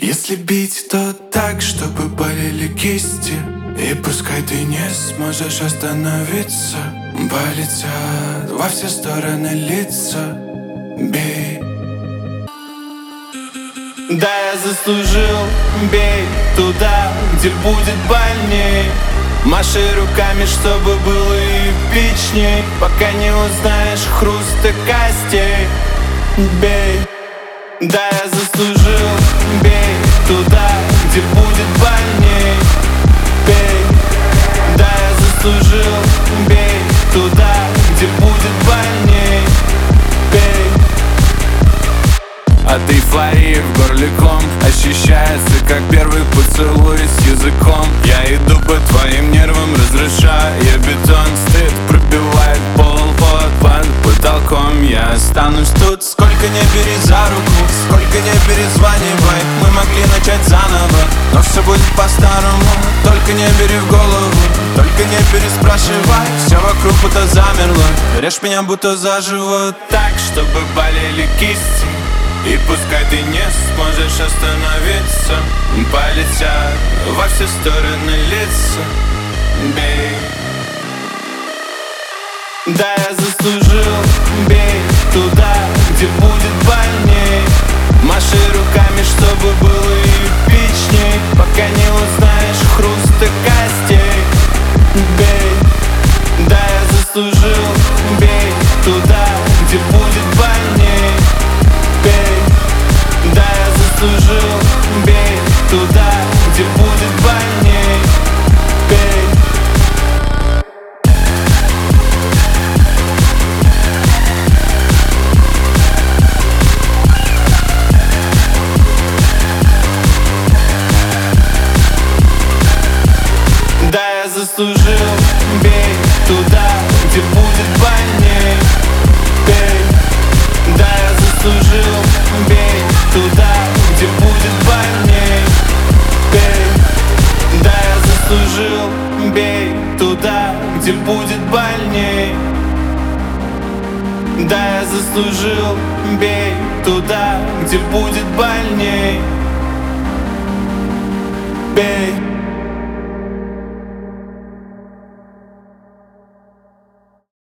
Если бить, то так, чтобы болели кисти. И пускай ты не сможешь остановиться, полетят во все стороны лица. Бей. Да, я заслужил, бей туда, где будет больней. Маши руками, чтобы было эпичней, пока не узнаешь хруста костей. Бей. Да, я заслужил, бей туда, где будет больней. Бей. Да, я заслужил, бей туда, где будет больней. Бей. От эйфории в горле ком ощущается, как первый поцелуй с языком. Я иду по твоим нервам, разрушая бетон. Стыд пробивает пол под потолком. Я останусь тут, сколько не бери за руку, сколько не перезванивай. Мы могли начать заново, но все будет по-старому. Только не бери в голову, только не переспрашивай. Все вокруг будто замерло, режь меня будто заживо. Так, чтобы болели кисти. И пускай ты не сможешь остановиться, полетят во все стороны лица. Бей. Да, я заслужил, бей туда, где будет больней. Маши руками, чтобы было эпичней, пока не узнаешь хруста костей. Бей. Да, я заслужил, бей туда, где будет больней. Бей. Да, я заслужил, бей туда, где будет больней. Бей. Да, я заслужил, бей туда, где будет больней. Бей. Да, я заслужил, бей туда, где будет больней. Бей. Да, я заслужил, бей туда, где будет больней. Да, я заслужил, бей туда, где будет больней. Бей.